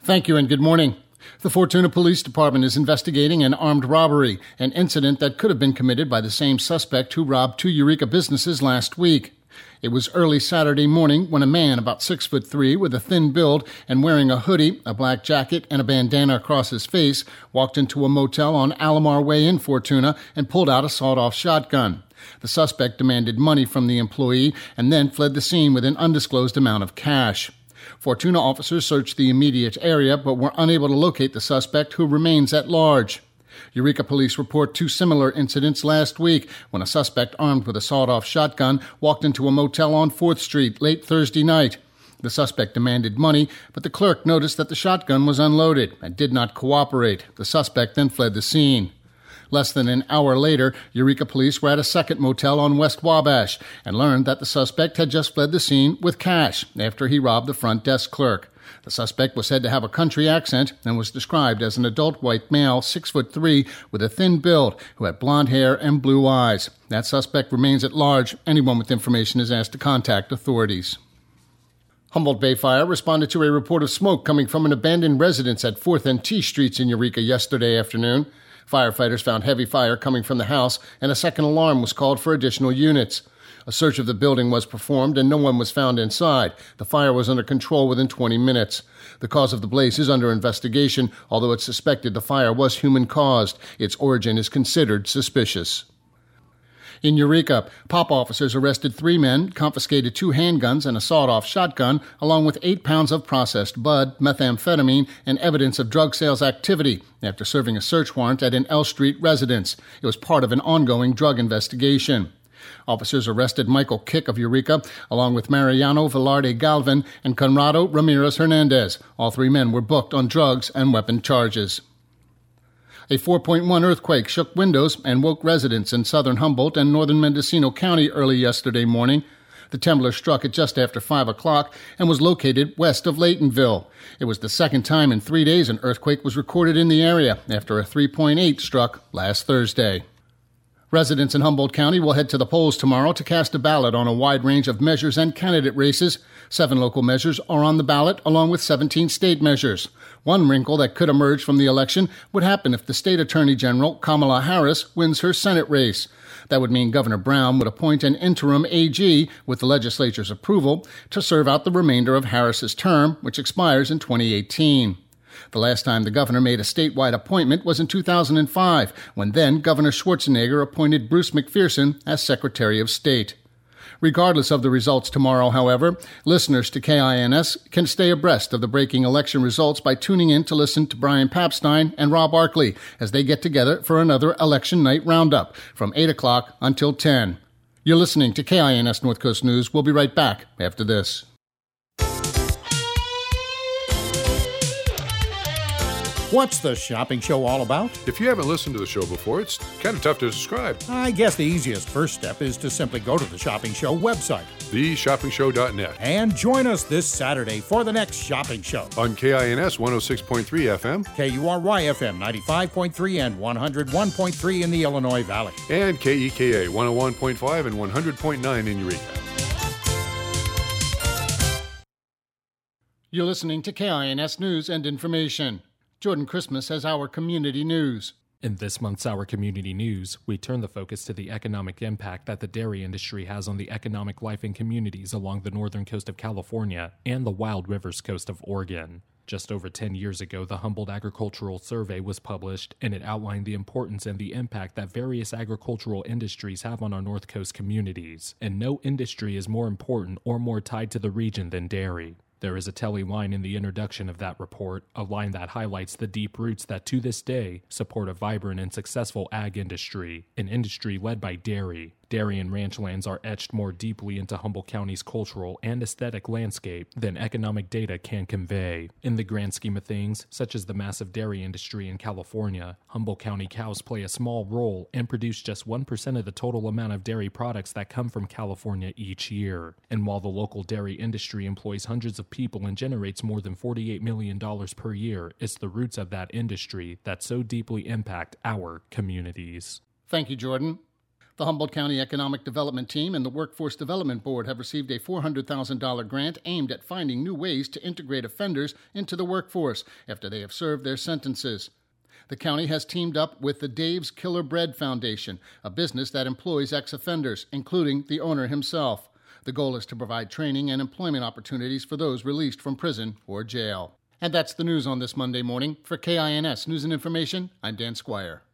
Thank you and good morning. The Fortuna Police Department is investigating an armed robbery, an incident that could have been committed by the same suspect who robbed two Eureka businesses last week. It was early Saturday morning when a man about 6'3" with a thin build and wearing a hoodie, a black jacket, and a bandana across his face walked into a motel on Alomar Way in Fortuna and pulled out a sawed-off shotgun. The suspect demanded money from the employee and then fled the scene with an undisclosed amount of cash. Fortuna officers searched the immediate area but were unable to locate the suspect, who remains at large. Eureka police report two similar incidents last week when a suspect armed with a sawed-off shotgun walked into a motel on 4th Street late Thursday night. The suspect demanded money, but the clerk noticed that the shotgun was unloaded and did not cooperate. The suspect then fled the scene. Less than an hour later, Eureka police were at a second motel on West Wabash and learned that the suspect had just fled the scene with cash after he robbed the front desk clerk. The suspect was said to have a country accent and was described as an adult white male, 6'3", with a thin build, who had blonde hair and blue eyes. That suspect remains at large. Anyone with information is asked to contact authorities. Humboldt Bay Fire responded to a report of smoke coming from an abandoned residence at 4th and T Streets in Eureka yesterday afternoon. Firefighters found heavy fire coming from the house, and a second alarm was called for additional units. A search of the building was performed, and no one was found inside. The fire was under control within 20 minutes. The cause of the blaze is under investigation, although it's suspected the fire was human-caused. Its origin is considered suspicious. In Eureka, POP officers arrested 3 men, confiscated 2 handguns and a sawed-off shotgun, along with 8 pounds of processed bud, methamphetamine, and evidence of drug sales activity after serving a search warrant at an L Street residence. It was part of an ongoing drug investigation. Officers arrested Michael Kick of Eureka, along with Mariano Velarde Galvin and Conrado Ramirez Hernandez. All 3 men were booked on drugs and weapon charges. A 4.1 earthquake shook windows and woke residents in southern Humboldt and northern Mendocino County early yesterday morning. The trembler struck at just after 5 o'clock and was located west of Laytonville. It was the second time in 3 days an earthquake was recorded in the area after a 3.8 struck last Thursday. Residents in Humboldt County will head to the polls tomorrow to cast a ballot on a wide range of measures and candidate races. 7 local measures are on the ballot, along with 17 state measures. One wrinkle that could emerge from the election would happen if the state attorney general, Kamala Harris, wins her Senate race. That would mean Governor Brown would appoint an interim AG, with the legislature's approval, to serve out the remainder of Harris's term, which expires in 2018. The last time the governor made a statewide appointment was in 2005, when then Governor Schwarzenegger appointed Bruce McPherson as Secretary of State. Regardless of the results tomorrow, however, listeners to KINS can stay abreast of the breaking election results by tuning in to listen to Brian Papstein and Rob Arkley as they get together for another Election Night Roundup from 8 o'clock until 10. You're listening to KINS North Coast News. We'll be right back after this. What's the shopping show all about? If you haven't listened to the show before, it's kind of tough to describe. I guess the easiest first step is to simply go to the Shopping Show website, theshoppingshow.net, and join us this Saturday for the next shopping show. On KINS 106.3 FM, KURY-FM 95.3 and 101.3 in the Illinois Valley, and KEKA 101.5 and 100.9 in Eureka. You're listening to KINS News and Information. Jordan Christmas has our community news. In this month's Our Community News, we turn the focus to the economic impact that the dairy industry has on the economic life in communities along the northern coast of California and the Wild Rivers coast of Oregon. Just over 10 years ago, the Humboldt Agricultural Survey was published, and it outlined the importance and the impact that various agricultural industries have on our North Coast communities. And no industry is more important or more tied to the region than dairy. There is a telling line in the introduction of that report, a line that highlights the deep roots that to this day support a vibrant and successful ag industry, an industry led by dairy. Dairy and ranch lands are etched more deeply into Humboldt County's cultural and aesthetic landscape than economic data can convey. In the grand scheme of things, such as the massive dairy industry in California, Humboldt County cows play a small role and produce just 1% of the total amount of dairy products that come from California each year. And while the local dairy industry employs hundreds of people and generates more than $48 million per year, it's the roots of that industry that so deeply impact our communities. Thank you, Jordan. The Humboldt County Economic Development Team and the Workforce Development Board have received a $400,000 grant aimed at finding new ways to integrate offenders into the workforce after they have served their sentences. The county has teamed up with the Dave's Killer Bread Foundation, a business that employs ex-offenders, including the owner himself. The goal is to provide training and employment opportunities for those released from prison or jail. And that's the news on this Monday morning. For KINS News and Information, I'm Dan Squire.